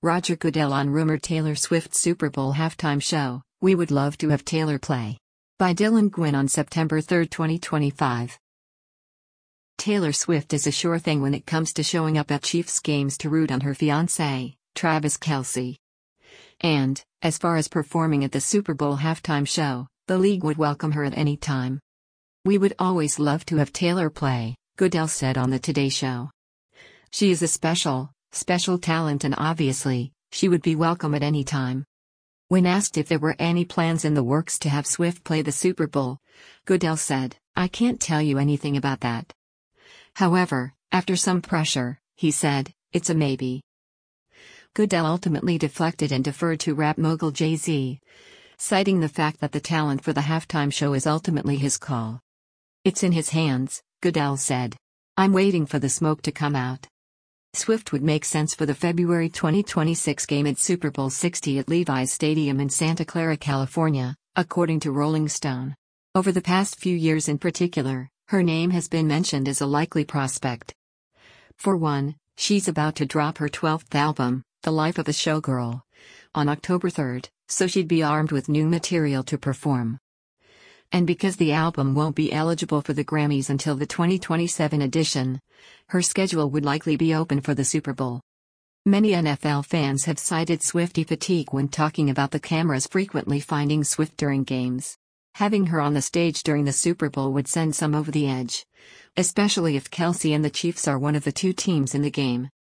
Roger Goodell on rumored Taylor Swift Super Bowl halftime show, "We would love to have Taylor play." By Dylan Gwynn on September 3, 2025. Taylor Swift is a sure thing when it comes to showing up at Chiefs games to root on her fiancé, Travis Kelce. And, as far as performing at the Super Bowl halftime show, the league would welcome her at any time. "We would always love to have Taylor play," Goodell said on the Today Show. "She is a special talent, and obviously, she would be welcome at any time." When asked if there were any plans in the works to have Swift play the Super Bowl, Goodell said, "I can't tell you anything about that." However, after some pressure, he said, "It's a maybe." Goodell ultimately deflected and deferred to rap mogul Jay-Z, citing the fact that the talent for the halftime show is ultimately his call. "It's in his hands," Goodell said. "I'm waiting for the smoke to come out." Swift would make sense for the February 2026 game at Super Bowl 60 at Levi's Stadium in Santa Clara, California, according to Rolling Stone. Over the past few years in particular, her name has been mentioned as a likely prospect. For one, she's about to drop her 12th album, The Life of a Showgirl, on October 3, so she'd be armed with new material to perform. And because the album won't be eligible for the Grammys until the 2027 edition, her schedule would likely be open for the Super Bowl. Many NFL fans have cited Swiftie fatigue when talking about the cameras frequently finding Swift during games. Having her on the stage during the Super Bowl would send some over the edge, especially if Kelce and the Chiefs are one of the two teams in the game.